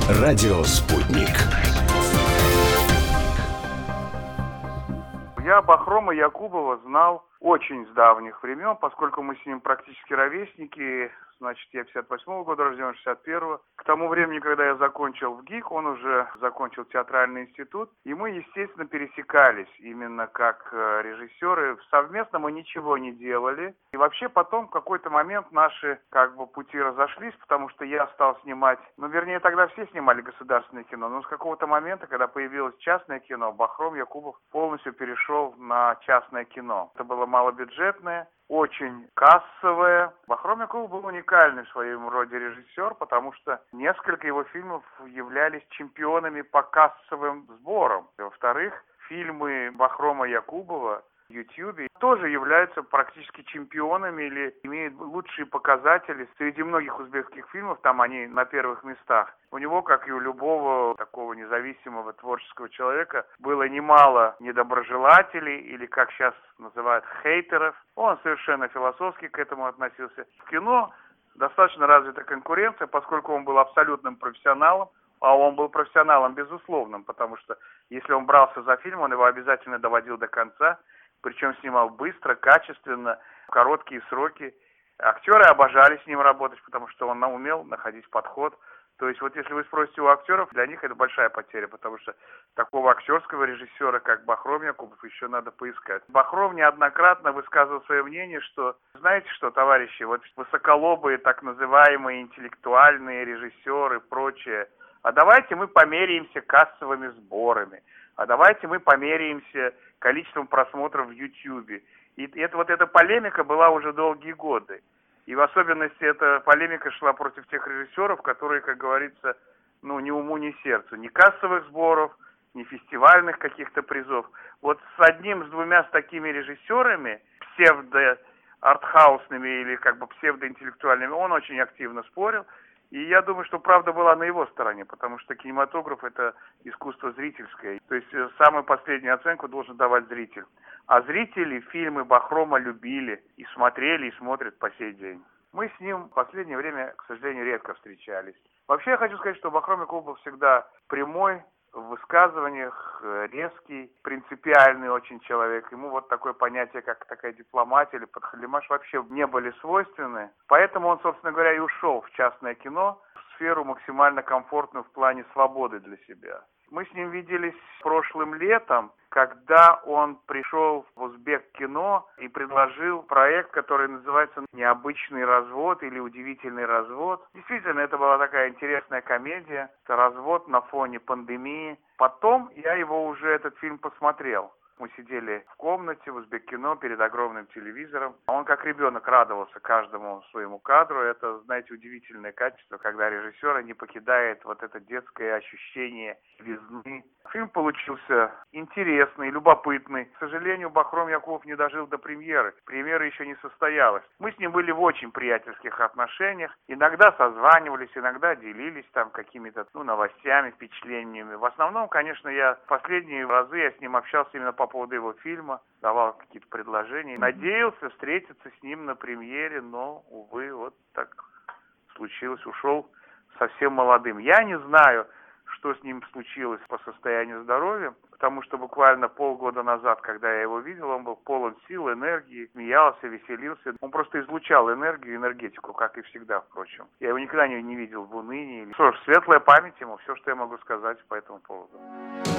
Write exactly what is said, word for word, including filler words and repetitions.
Радио «Спутник». Я Бахрома Якубова знал очень с давних времен, поскольку мы с ним практически ровесники. Значит, я пятьдесят восьмого года рожден, шестьдесят первого. К тому времени, когда я закончил в ГИК, он уже закончил театральный институт, и мы, естественно, пересекались именно как э, режиссеры. Совместно мы ничего не делали. И вообще потом в какой-то момент наши как бы пути разошлись, потому что я стал снимать, ну, вернее, тогда все снимали государственное кино, но с какого-то момента, когда появилось частное кино, Бахром Якубов полностью перешел на частное кино. Это было малобюджетное, очень кассовое. Бахром Якубов был уникальный в своем роде режиссер, потому что несколько его фильмов являлись чемпионами по кассовым сборам. Во-вторых, фильмы Бахрома Якубова в Ютьюбе тоже являются практически чемпионами или имеют лучшие показатели. Среди многих узбекских фильмов там они на первых местах. У него, как и у любого такого независимого творческого человека, было немало недоброжелателей или, как сейчас называют, хейтеров. Он совершенно философски к этому относился. В кино достаточно развита конкуренция, поскольку он был абсолютным профессионалом. А он был профессионалом безусловным, потому что если он брался за фильм, он его обязательно доводил до конца. Причем снимал быстро, качественно, в короткие сроки. Актеры обожали с ним работать, потому что он умел находить подход. То есть вот если вы спросите у актеров, для них это большая потеря, потому что такого актерского режиссера, как Бахром Якубов, еще надо поискать. Бахром неоднократно высказывал свое мнение, что, знаете что, товарищи, вот высоколобые, так называемые интеллектуальные режиссеры и прочее, а давайте мы померяемся кассовыми сборами, а давайте мы померяемся количеством просмотров в Ютьюбе. И это, вот эта полемика была уже долгие годы. И в особенности эта полемика шла против тех режиссеров, которые, как говорится, ну, ни уму, ни сердцу. Ни кассовых сборов, ни фестивальных каких-то призов. Вот с одним, с двумя, с такими режиссерами, псевдо-артхаусными или как бы псевдоинтеллектуальными, он очень активно спорил. И я думаю, что правда была на его стороне, потому что кинематограф – это искусство зрительское. То есть самую последнюю оценку должен давать зритель. А зрители фильмы Бахрома любили и смотрели, и смотрят по сей день. Мы с ним в последнее время, к сожалению, редко встречались. Вообще я хочу сказать, что Бахром Якубов был всегда прямой в высказываниях, резкий, принципиальный очень человек. Ему вот такое понятие, как такая дипломатия или подхалимаш, вообще не были свойственны. Поэтому он, собственно говоря, и ушел в частное кино, в сферу максимально комфортную в плане свободы для себя. Мы с ним виделись прошлым летом, когда он пришел в Узбек-кино и предложил проект, который называется «Необычный развод» или «Удивительный развод». Действительно, это была такая интересная комедия. Это развод на фоне пандемии. Потом я его уже, этот фильм, посмотрел. Мы сидели в комнате в Узбек-кино перед огромным телевизором. Он как ребенок радовался каждому своему кадру. Это, знаете, удивительное качество, когда режиссера не покидает вот это детское ощущение визны. Фильм получился интересный, любопытный. К сожалению, Бахром Якубов не дожил до премьеры. Премьера еще не состоялась. Мы с ним были в очень приятельских отношениях. Иногда созванивались, иногда делились там какими-то ну, новостями, впечатлениями. В основном, конечно, я в последние разы я с ним общался именно по поводу его фильма, давал какие-то предложения. Надеялся встретиться с ним на премьере, но, увы, вот так случилось. Ушел совсем молодым. Я не знаю, что с ним случилось по состоянию здоровья, потому что буквально полгода назад, когда я его видел, он был полон сил, энергии, смеялся, веселился. Он просто излучал энергию, энергетику, как и всегда, впрочем. Я его никогда не, не видел в унынии. Что ж, светлая память ему, все, что я могу сказать по этому поводу.